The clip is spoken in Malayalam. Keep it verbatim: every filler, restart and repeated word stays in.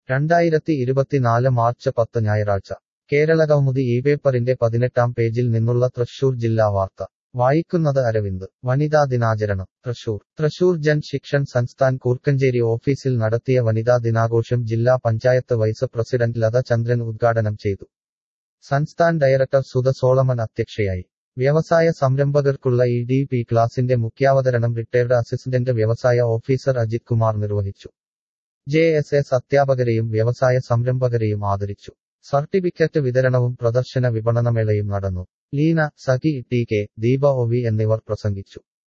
രണ്ടായിരത്തി ഇരുപത്തിനാല് മാർച്ച് പത്ത് ഞായറാഴ്ച കേരളകൗമുദി ഈ പേപ്പറിന്റെ പതിനെട്ടാം പേജിൽ നിന്നുള്ള തൃശൂർ ജില്ലാ വാർത്ത വായിക്കുന്നത് അരവിന്ദ്. വനിതാ ദിനാചരണം തൃശൂർ. തൃശൂർ ജൻ ശിക്ഷൺ സൻസ്ഥാൻ കൂർക്കഞ്ചേരി ഓഫീസിൽ നടത്തിയ വനിതാ ദിനാഘോഷം ജില്ലാ പഞ്ചായത്ത് വൈസ് പ്രസിഡന്റ് ലത ചന്ദ്രൻ ഉദ്ഘാടനം ചെയ്തു. സൻസ്ഥാൻ ഡയറക്ടർ സുധ സോളമൻ അധ്യക്ഷയായി. വ്യവസായ സംരംഭകർക്കുള്ള ഇ ഡി പി ക്ലാസിന്റെ മുഖ്യാവതരണം റിട്ടയർഡ് അസിസ്റ്റന്റ് വ്യവസായ ഓഫീസർ അജിത് കുമാർ നിർവഹിച്ചു. ജെ എസ് എസ് അധ്യാപകരെയും വ്യവസായ സംരംഭകരെയും ആദരിച്ചു. സർട്ടിഫിക്കറ്റ് വിതരണവും പ്രദർശന വിപണനമേളയും നടന്നു. Leena, Sakhi, T K, Deepa O V എന്നിവർ പ്രസംഗിച്ചു.